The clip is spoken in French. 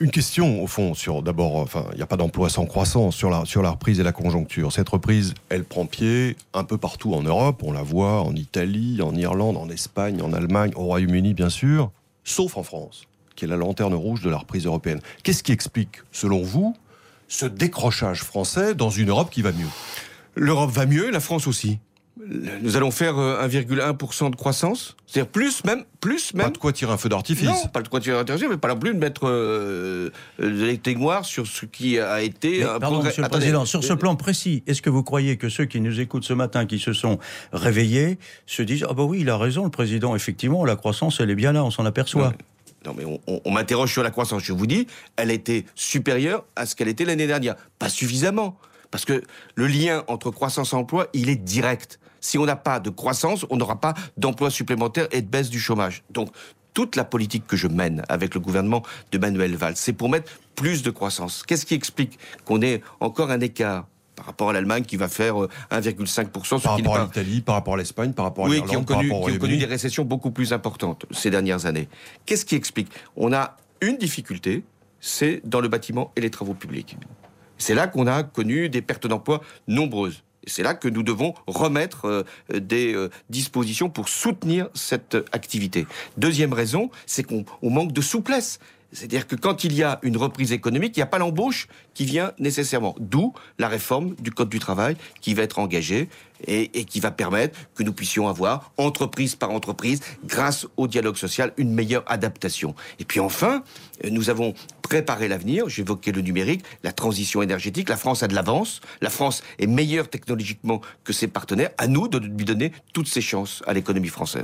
Une question, au fond, d'abord, il n'y a pas d'emploi sans croissance, sur la reprise et la conjoncture. Cette reprise, elle prend pied un peu partout en Europe. On la voit en Italie, en Irlande, en Espagne, en Allemagne, au Royaume-Uni, bien sûr, sauf en France, qui est la lanterne rouge de la reprise européenne. Qu'est-ce qui explique, selon vous, ce décrochage français dans une Europe qui va mieux? L'Europe va mieux, la France aussi. Nous allons faire 1,1% de croissance, c'est-à-dire plus même. Pas de quoi tirer un feu d'artifice. Non, pas de quoi tirer un feu d'artifice, mais pas non plus de mettre de l'éteignoir sur ce qui a été un pardon, progrès. Monsieur le Président, sur ce plan précis, est-ce que vous croyez que ceux qui nous écoutent ce matin, qui se sont réveillés, se disent « Ah bah oui, il a raison, le Président, effectivement, la croissance, elle est bien là, on s'en aperçoit ». Non, mais on m'interroge sur la croissance. Je vous dis, elle était supérieure à ce qu'elle était l'année dernière. Pas suffisamment. Parce que le lien entre croissance et emploi, il est direct. Si on n'a pas de croissance, on n'aura pas d'emplois supplémentaires et de baisse du chômage. Donc, toute la politique que je mène avec le gouvernement de Manuel Valls, c'est pour mettre plus de croissance. Qu'est-ce qui explique qu'on ait encore un écart par rapport à l'Allemagne qui va faire 1,5%? Par rapport à l'Italie, par rapport à l'Espagne, par rapport à l'Irlande, qui ont connu des récessions beaucoup plus importantes ces dernières années. Qu'est-ce qui explique? On a une difficulté, c'est dans le bâtiment et les travaux publics. C'est là qu'on a connu des pertes d'emplois nombreuses. Et c'est là que nous devons remettre des dispositions pour soutenir cette activité. Deuxième raison, c'est qu'on manque de souplesse. C'est-à-dire que quand il y a une reprise économique, il n'y a pas l'embauche qui vient nécessairement. D'où la réforme du Code du travail qui va être engagée et qui va permettre que nous puissions avoir, entreprise par entreprise, grâce au dialogue social, une meilleure adaptation. Et puis enfin, nous avons préparé l'avenir. J'évoquais le numérique, la transition énergétique. La France a de l'avance. La France est meilleure technologiquement que ses partenaires. À nous de lui donner toutes ses chances à l'économie française.